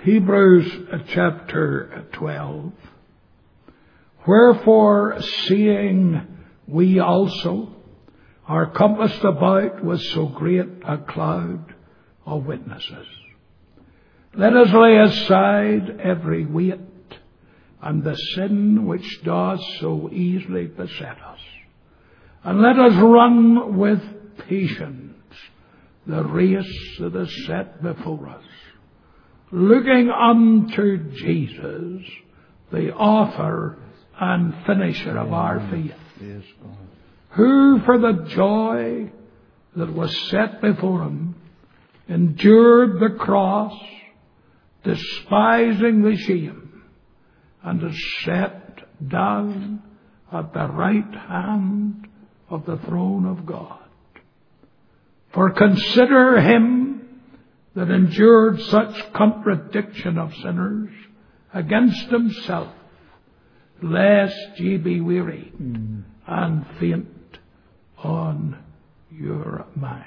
Hebrews chapter 12. Wherefore, seeing we also are compassed about with so great a cloud of witnesses, let us lay aside every weight and the sin which does so easily beset us, and let us run with patience the race that is set before us, looking unto Jesus, the author and finisher of our faith, who for the joy that was set before him endured the cross, despising the shame, and is set down at the right hand of the throne of God. For consider him that endured such contradiction of sinners against himself, lest ye be weary and faint on your minds.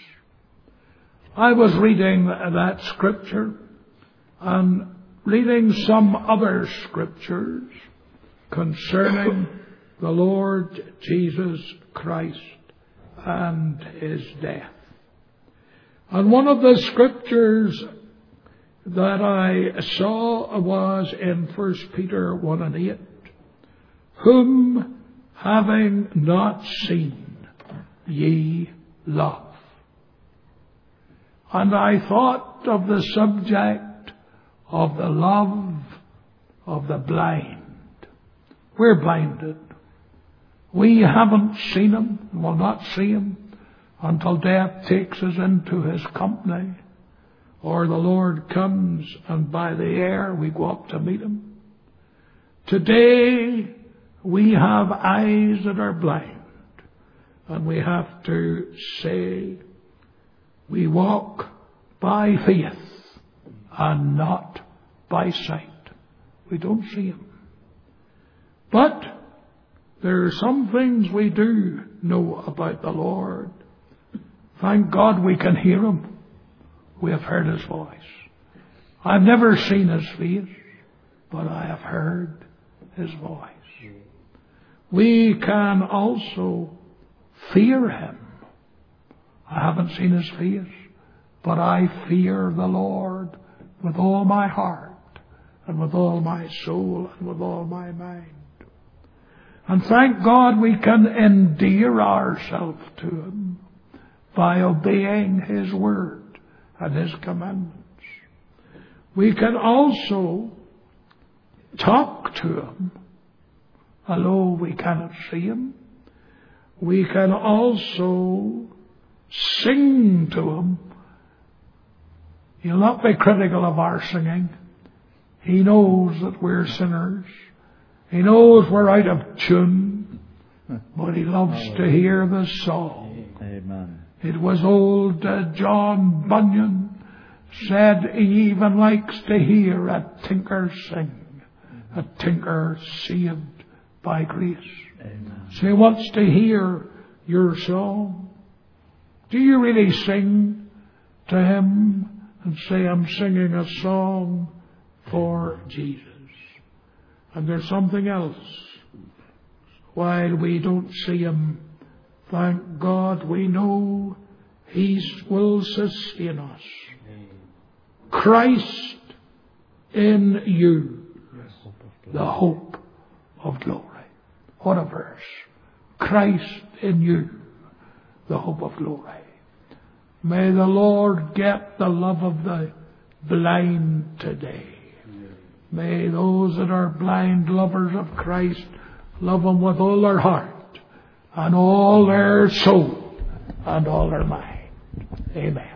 I was reading that scripture and reading some other scriptures concerning the Lord Jesus Christ and his death. And one of the scriptures that I saw was in 1 Peter 1 and 8, whom having not seen ye love. And I thought of the subject of the love of the blind. We're blinded. We haven't seen him, will not see him until death takes us into his company, or the Lord comes and by the air we go up to meet him. Today we have eyes that are blind, and we have to say we walk by faith and not by sight. We don't see him. But there are some things we do know about the Lord. Thank God we can hear him. We have heard his voice. I've never seen his face, but I have heard his voice. We can also fear him. I haven't seen his face, but I fear the Lord with all my heart and with all my soul and with all my mind. And thank God we can endear ourselves to him by obeying his word and his commandments. We can also talk to him, although we cannot see him. We can also sing to him. He'll not be critical of our singing. He knows that we're sinners. He knows we're out of tune, but he loves to hear the song. Amen. It was old John Bunyan said he even likes to hear a tinker sing, a tinker saved by grace. Amen. So he wants to hear your song. Do you really sing to him and say, I'm singing a song for Jesus? And there's something else. While we don't see him, thank God we know he will sustain us. Christ in you, the hope of glory. What a verse. Christ in you, the hope of glory. May the Lord get the love of the blind today. May those that are blind lovers of Christ love him with all their heart and all their soul and all their mind. Amen.